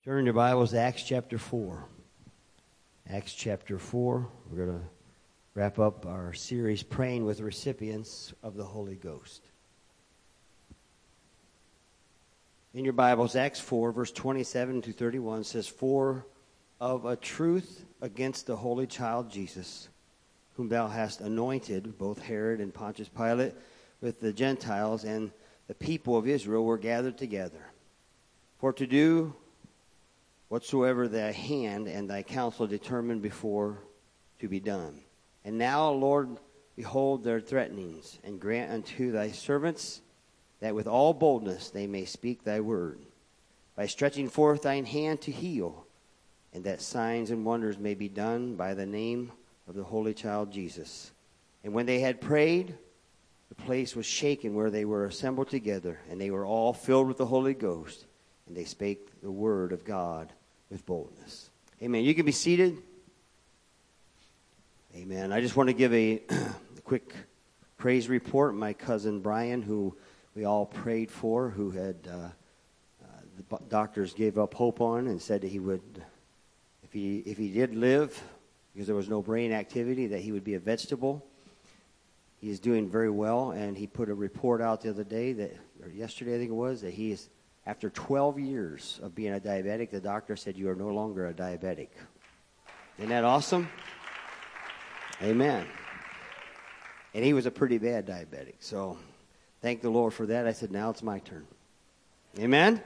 Turn your Bibles to Acts chapter 4. Acts chapter 4. We're going to wrap up our series, Praying with Recipients of the Holy Ghost. In your Bibles, Acts 4, verse 27 to 31 says, "For of a truth against the holy child Jesus, whom thou hast anointed, both Herod and Pontius Pilate, with the Gentiles and the people of Israel were gathered together, for to do whatsoever thy hand and thy counsel determined before to be done. And now, Lord, behold their threatenings, and grant unto thy servants that with all boldness they may speak thy word, by stretching forth thine hand to heal, and that signs and wonders may be done by the name of the holy child Jesus. And when they had prayed, the place was shaken where they were assembled together, and they were all filled with the Holy Ghost, and they spake the word of God with boldness." Amen. You can be seated. Amen. I just want to give a quick praise report. My cousin Brian, who we all prayed for, who had the doctors gave up hope on and said that he would, if he did live, because there was no brain activity, that he would be a vegetable. He is doing very well, and he put a report out the other day, or yesterday I think it was, that he is, after 12 years of being a diabetic, the doctor said, "You are no longer a diabetic." Isn't that awesome? Amen. And he was a pretty bad diabetic. So thank the Lord for that. I said, now it's my turn. Amen?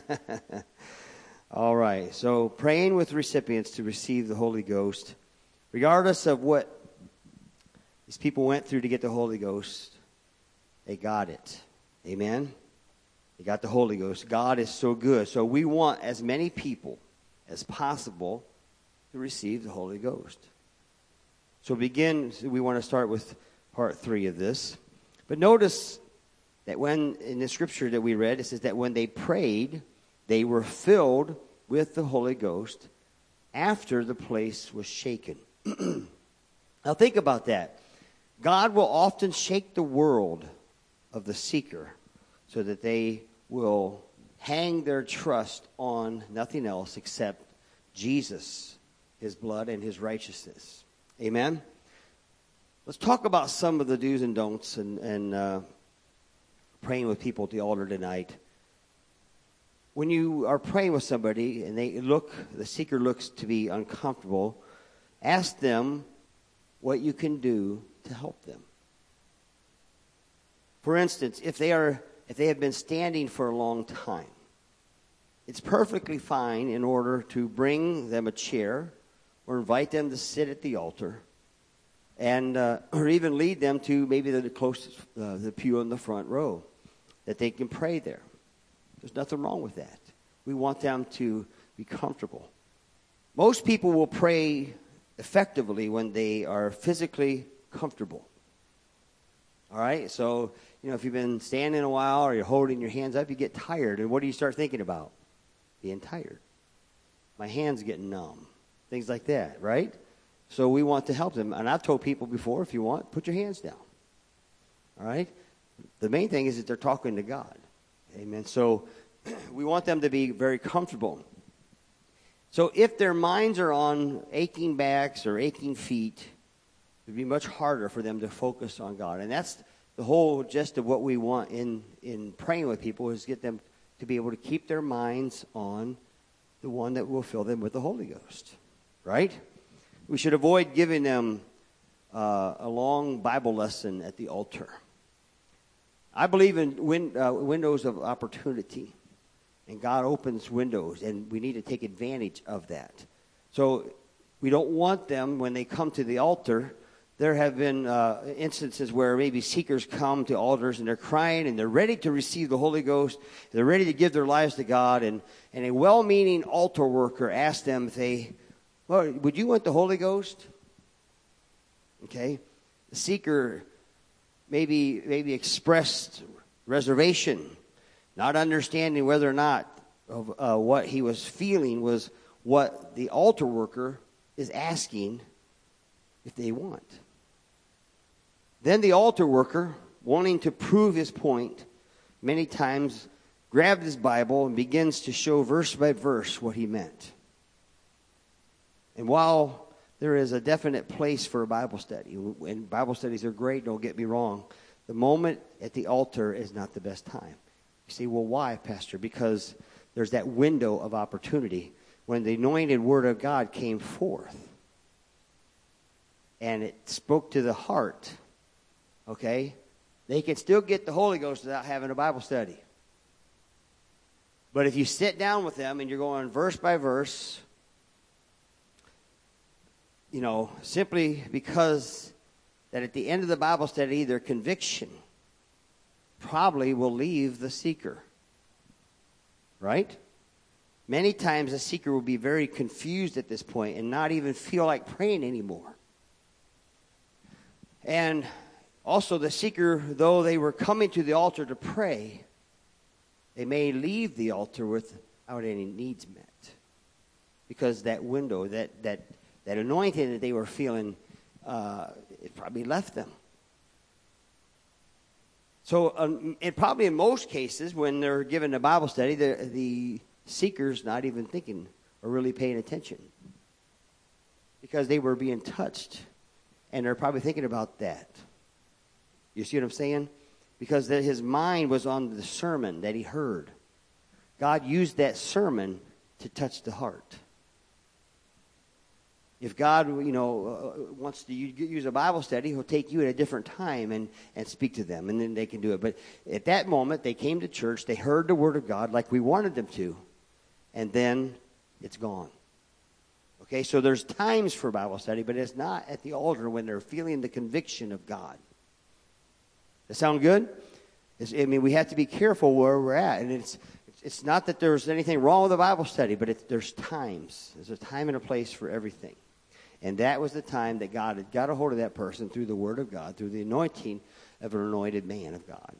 All right. So praying with recipients to receive the Holy Ghost. Regardless of what these people went through to get the Holy Ghost, they got it. Amen? They got the Holy Ghost. God is so good. So we want as many people as possible to receive the Holy Ghost. So we want to start with part 3 of this. But notice that when, in the scripture that we read, it says that when they prayed, they were filled with the Holy Ghost after the place was shaken. Now think about that. God will often shake the world of the seeker so that they will hang their trust on nothing else except Jesus, his blood, and his righteousness. Amen? Let's talk about some of the do's and don'ts and praying with people at the altar tonight. When you are praying with somebody and the seeker looks to be uncomfortable, ask them what you can do to help them. For instance, if they have been standing for a long time, it's perfectly fine in order to bring them a chair or invite them to sit at the altar, and or even lead them to maybe the closest the pew in the front row, that they can pray there. There's nothing wrong with that. We want them to be comfortable. Most people will pray effectively when they are physically comfortable. All right? So, if you've been standing a while or you're holding your hands up, you get tired. And what do you start thinking about? Being tired. My hand's getting numb. Things like that, right? So we want to help them. And I've told people before, if you want, put your hands down. All right? The main thing is that they're talking to God. Amen. So we want them to be very comfortable. So if their minds are on aching backs or aching feet, it would be much harder for them to focus on God. And that's the whole gist of what we want in praying with people, is get them to be able to keep their minds on the one that will fill them with the Holy Ghost. Right? We should avoid giving them a long Bible lesson at the altar. I believe in windows of opportunity. And God opens windows, and we need to take advantage of that. So we don't want them, when they come to the altar. There have been instances where maybe seekers come to altars and they're crying and they're ready to receive the Holy Ghost. They're ready to give their lives to God. And a well-meaning altar worker asked them if would you want the Holy Ghost? Okay. The seeker maybe expressed reservation, not understanding whether or not what he was feeling was what the altar worker is asking if they want. Then the altar worker, wanting to prove his point, many times grabbed his Bible and begins to show verse by verse what he meant. And while there is a definite place for a Bible study, and Bible studies are great, don't get me wrong, the moment at the altar is not the best time. You say, well, why, Pastor? Because there's that window of opportunity when the anointed Word of God came forth. And it spoke to the heart. Okay? They can still get the Holy Ghost without having a Bible study. But if you sit down with them and you're going verse by verse, simply because that at the end of the Bible study, their conviction probably will leave the seeker. Right? Many times the seeker will be very confused at this point and not even feel like praying anymore. And also the seeker, though they were coming to the altar to pray, they may leave the altar without any needs met. Because that window, that anointing that they were feeling, it probably left them. So and probably in most cases, when they're given a Bible study, the seeker's not even thinking or really paying attention. Because they were being touched. And they're probably thinking about that. You see what I'm saying? Because his mind was on the sermon that he heard. God used that sermon to touch the heart. If God, wants to use a Bible study, he'll take you at a different time and speak to them, and then they can do it. But at that moment, they came to church, they heard the Word of God like we wanted them to, and then it's gone. Okay, so there's times for Bible study, but it's not at the altar when they're feeling the conviction of God. That sound good? We have to be careful where we're at, and it's not that there's anything wrong with a Bible study, but there's times. There's a time and a place for everything. And that was the time that God had got a hold of that person through the Word of God, through the anointing of an anointed man of God.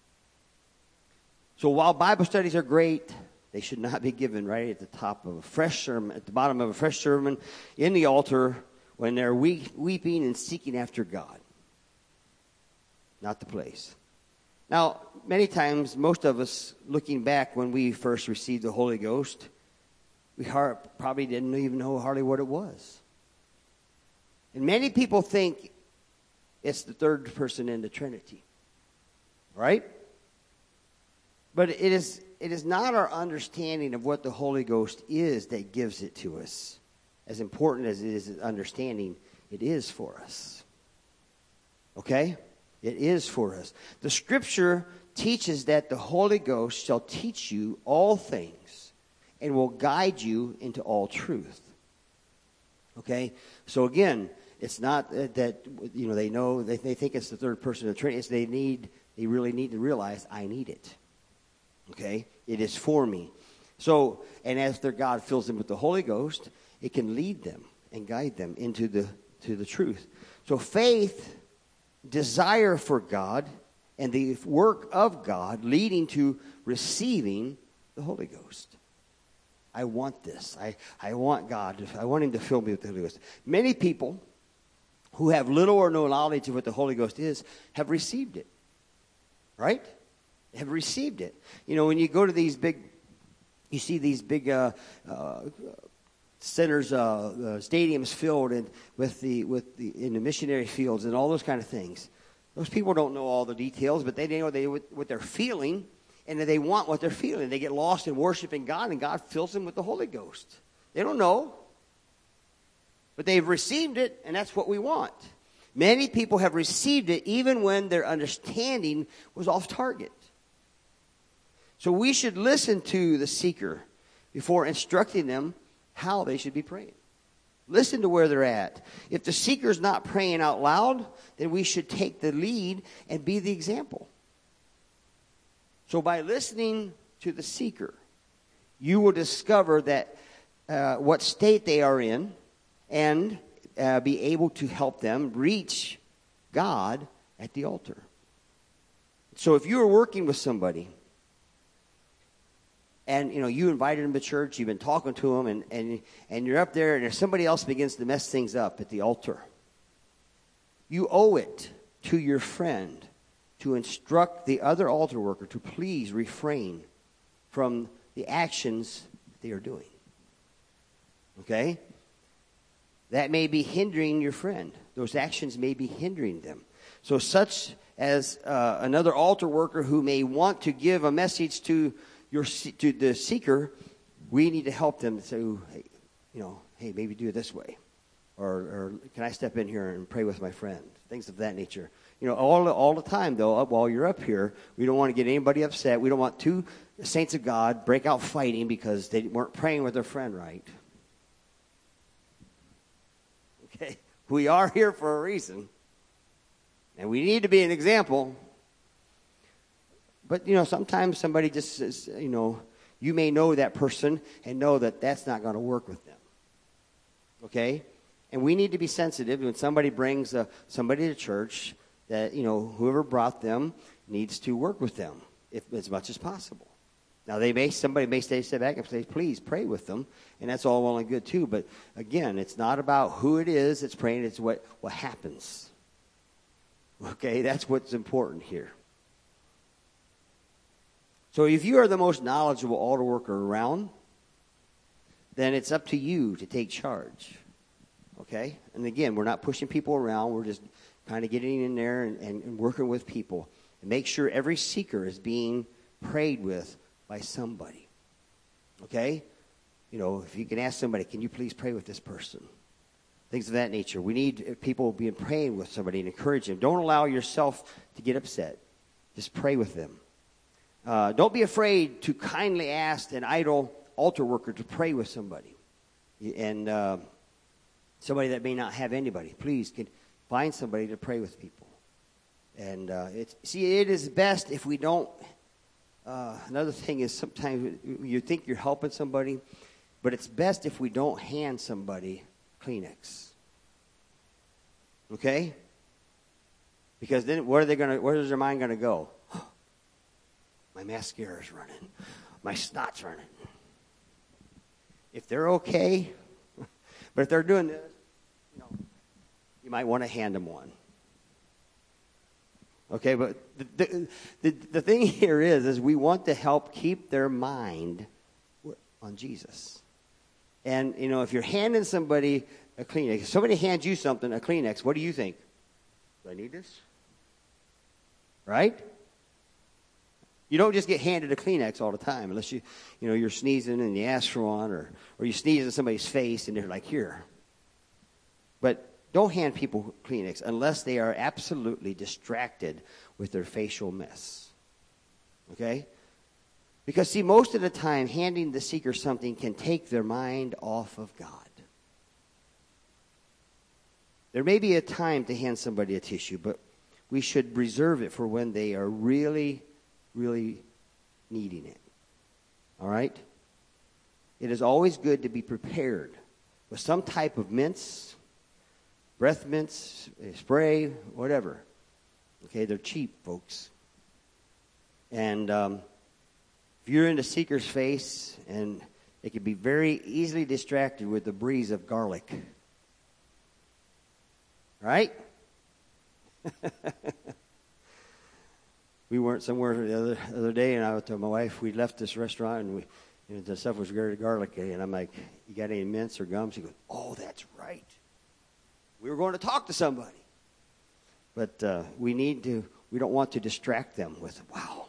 So while Bible studies are great, they should not be given right at the top of a fresh sermon, at the bottom of a fresh sermon, in the altar, when they're weeping and seeking after God. Not the place. Now, many times, most of us, looking back when we first received the Holy Ghost, we probably didn't even know hardly what it was. And many people think it's the third person in the Trinity. Right? But it is not our understanding of what the Holy Ghost is that gives it to us. As important as it is understanding, it is for us. Okay? It is for us. The Scripture teaches that the Holy Ghost shall teach you all things and will guide you into all truth. Okay? So again, it's not that they know, they think it's the third person of the Trinity. It's they really need to realize, I need it. Okay? It is for me. So, and as their God fills them with the Holy Ghost, it can lead them and guide them into the truth. So faith, desire for God, and the work of God leading to receiving the Holy Ghost. I want this. I want God. I want Him to fill me with the Holy Ghost. Many people who have little or no knowledge of what the Holy Ghost is have received it. Right? Have received it. When you go to these you see these big centers, stadiums filled in in the missionary fields and all those kind of things. Those people don't know all the details, but they know what they're feeling, and they want what they're feeling. They get lost in worshiping God, and God fills them with the Holy Ghost. They don't know, but they've received it, and that's what we want. Many people have received it even when their understanding was off target. So we should listen to the seeker before instructing them how they should be praying. Listen to where they're at. If the seeker's not praying out loud, then we should take the lead and be the example. So by listening to the seeker, you will discover that what state they are in and be able to help them reach God at the altar. So if you are working with somebody and you invited them to church, you've been talking to them, and you're up there, and if somebody else begins to mess things up at the altar, you owe it to your friend to instruct the other altar worker to please refrain from the actions they are doing. Okay? That may be hindering your friend. Those actions may be hindering them. So such as another altar worker who may want to give a message to the seeker, we need to help them to say, hey, maybe do it this way. Or can I step in here and pray with my friend? Things of that nature. All the time, though, while you're up here, we don't want to get anybody upset. We don't want two saints of God break out fighting because they weren't praying with their friend right. Okay? We are here for a reason. And we need to be an example. But, sometimes somebody just says, you may know that person and know that that's not going to work with them. Okay? And we need to be sensitive when somebody brings somebody to church that, whoever brought them needs to work with them as much as possible. Now, somebody may stay back and say, please pray with them, and that's all well and good too. But again, it's not about who it is that's praying, it's what happens. Okay, that's what's important here. So if you are the most knowledgeable altar worker around, then it's up to you to take charge. Okay? And again, we're not pushing people around. We're just kind of getting in there and working with people. And make sure every seeker is being prayed with by somebody. Okay? If you can ask somebody, can you please pray with this person? Things of that nature. We need people being praying with somebody and encourage them. Don't allow yourself to get upset. Just pray with them. Don't be afraid to kindly ask an idle altar worker to pray with somebody. And somebody that may not have anybody. Please can find somebody to pray with people. And it is best if we don't. Another thing is sometimes you think you're helping somebody, but it's best if we don't hand somebody Kleenex. Okay? Because then where is their mind going to go? My mascara's running. My snot's running. If they're okay, but if they're doing this, you might want to hand them one. Okay, but the thing here is we want to help keep their mind on Jesus. And, if you're handing somebody a Kleenex, if somebody hands you something, a Kleenex, what do you think? Do I need this? Right? You don't just get handed a Kleenex all the time unless you're sneezing and you ask for one, or you sneeze in somebody's face and they're like, here. But don't hand people Kleenex unless they are absolutely distracted with their facial mess. Okay? Because, see, most of the time, handing the seeker something can take their mind off of God. There may be a time to hand somebody a tissue, but we should reserve it for when they are really, really needing it. All right? It is always good to be prepared with some type of mints, breath mints, spray, whatever. Okay, they're cheap, folks. And if you're in the seeker's face, and they can be very easily distracted with the breeze of garlic. Right? We weren't somewhere the other day, and I was telling my wife, we left this restaurant, and the stuff was very garlicky, and I'm like, you got any mints or gum? She goes, oh, that's right. We were going to talk to somebody. But we don't want to distract them with, wow.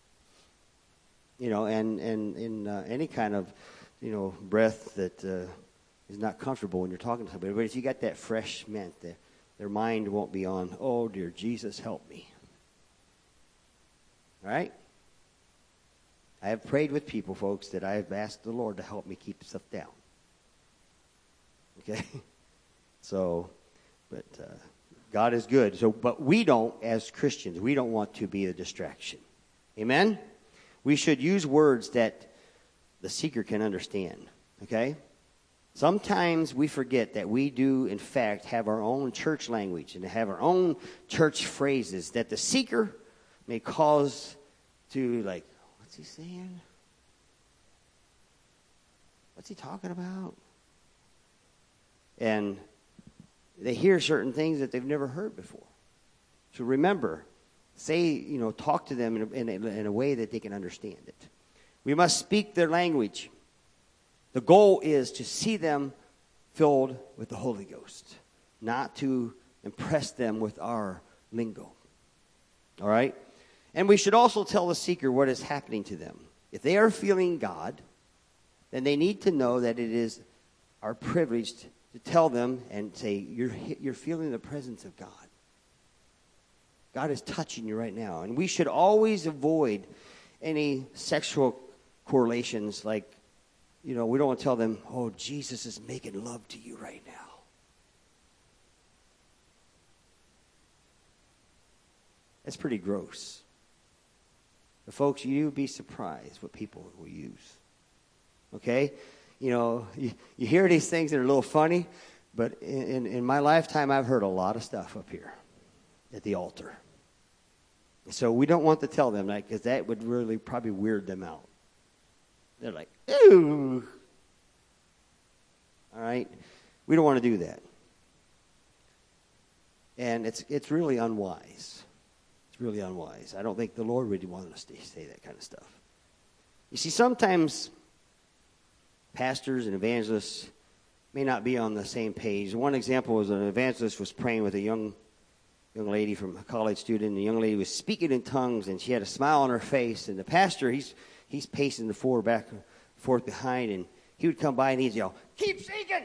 And any kind of, breath that is not comfortable when you're talking to somebody. But if you got that fresh mint, their mind won't be on, oh, dear Jesus, help me. All right? I have prayed with people, folks, that I have asked the Lord to help me keep stuff down. Okay? So, but God is good. But we don't, as Christians, we don't want to be a distraction. Amen? We should use words that the seeker can understand. Okay? Sometimes we forget that we do, in fact, have our own church language and have our own church phrases that the seeker may cause to, like, what's he saying? What's he talking about? And they hear certain things that they've never heard before. So remember, talk to them in a way that they can understand it. We must speak their language. The goal is to see them filled with the Holy Ghost, not to impress them with our lingo. All right? And we should also tell the seeker what is happening to them. If they are feeling God, then they need to know that it is our privilege to tell them and say, you're feeling the presence of God. God is touching you right now. And we should always avoid any sexual correlations like, we don't want to tell them, oh, Jesus is making love to you right now. That's pretty gross. But folks, you'd be surprised what people will use. Okay? You hear these things that are a little funny, but in my lifetime, I've heard a lot of stuff up here at the altar. So we don't want to tell them that because that would really probably weird them out. They're like, ooh. All right? We don't want to do that. And it's really unwise. It's really unwise. I don't think the Lord really wanted us to say that kind of stuff. You see, sometimes pastors and evangelists may not be on the same page. One example was an evangelist was praying with a young lady from a college student, and the young lady was speaking in tongues, and she had a smile on her face, and the pastor, he's pacing the floor back and forth behind, and he would come by and he'd yell, keep speaking!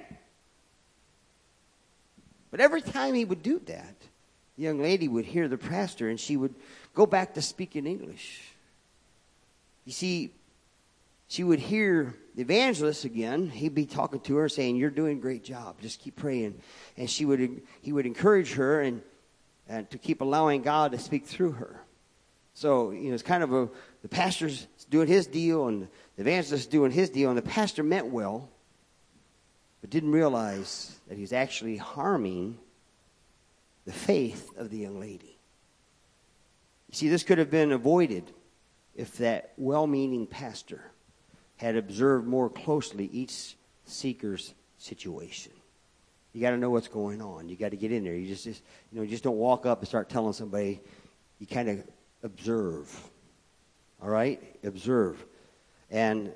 But every time he would do that, the young lady would hear the pastor, and she would go back to speaking English. You see, she would hear the evangelist again. He'd be talking to her, saying, you're doing a great job. Just keep praying. And he would encourage her and to keep allowing God to speak through her. So, it's kind of the pastor's doing his deal and the evangelist doing his deal, and the pastor meant well, but didn't realize that he was actually harming the faith of the young lady. You see, this could have been avoided if that well-meaning pastor had observed more closely each seeker's situation. You got to know what's going on. You got to get in there. You just don't walk up and start telling somebody. You kind of observe. All right? Observe. And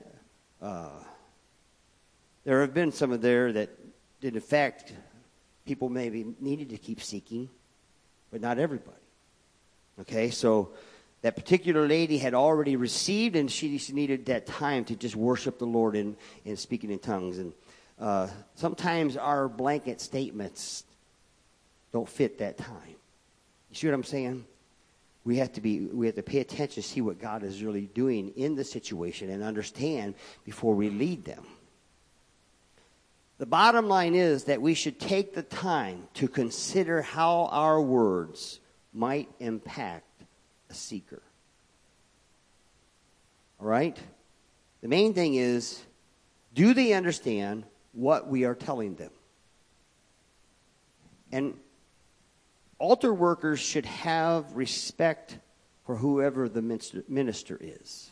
there have been some of there that in fact people maybe needed to keep seeking, but not everybody. Okay? So that particular lady had already received, and she needed that time to just worship the Lord in speaking in tongues. And sometimes our blanket statements don't fit that time. You see what I'm saying? We have to pay attention to see what God is really doing in the situation and understand before we lead them. The bottom line is that we should take the time to consider how our words might impact a seeker. All right? The main thing is, do they understand what we are telling them? And altar workers should have respect for whoever the minister is.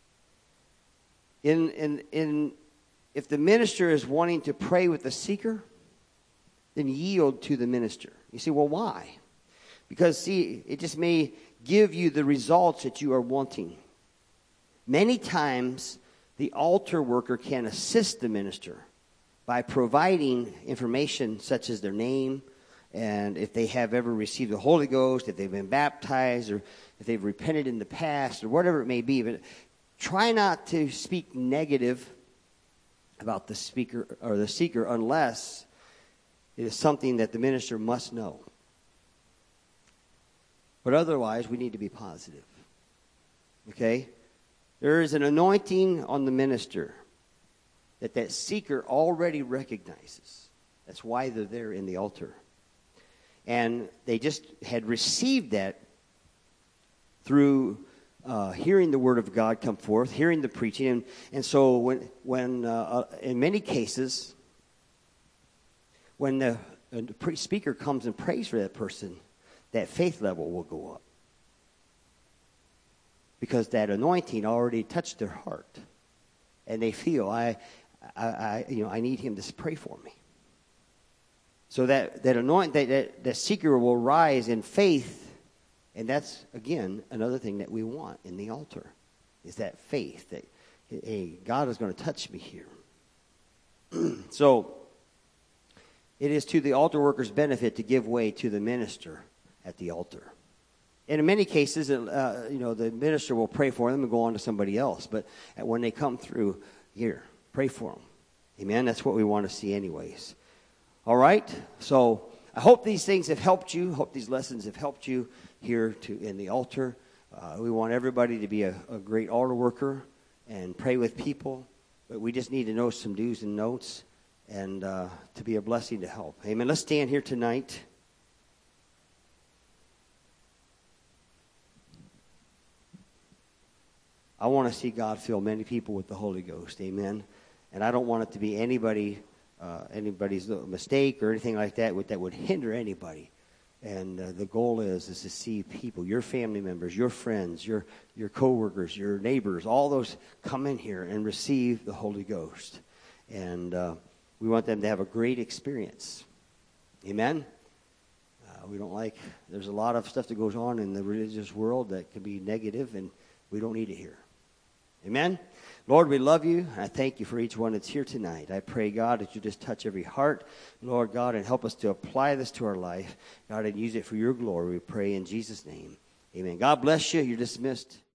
If the minister is wanting to pray with the seeker, then yield to the minister. You say, well, why? Because, see, it just may give you the results that you are wanting. Many times, the altar worker can assist the minister by providing information such as their name, and if they have ever received the Holy Ghost, if they've been baptized, or if they've repented in the past, or whatever it may be. But try not to speak negative about the speaker or the seeker unless it is something that the minister must know. But otherwise, we need to be positive. Okay? There is an anointing on the minister that seeker already recognizes. That's why they're there in the altar. And they just had received that through hearing the word of God come forth, hearing the preaching. And so when in many cases, when the speaker comes and prays for that person, that faith level will go up. Because that anointing already touched their heart. And they feel, I need him to pray for me. So that that seeker will rise in faith. And that's, again, another thing that we want in the altar. Is that faith that hey, God is going to touch me here. So it is to the altar worker's benefit to give way to the minister at the altar. And in many cases, the minister will pray for them and go on to somebody else. But when they come through, here, pray for them. Amen? That's what we want to see anyways. All right? So I hope these things have helped you. Hope these lessons have helped you here in the altar. We want everybody to be a great altar worker and pray with people. But we just need to know some do's and don'ts and to be a blessing to help. Amen. Let's stand here tonight. I want to see God fill many people with the Holy Ghost. Amen. And I don't want it to be anybody's mistake or anything like that would hinder anybody. And the goal is to see people, your family members, your friends, your coworkers, your neighbors, all those come in here and receive the Holy Ghost. And we want them to have a great experience. Amen? There's a lot of stuff that goes on in the religious world that can be negative, and we don't need it here. Amen? Lord, we love you. I thank you for each one that's here tonight. I pray, God, that you just touch every heart, Lord God, and help us to apply this to our life, God, and use it for your glory. We pray in Jesus' name. Amen. God bless you. You're dismissed.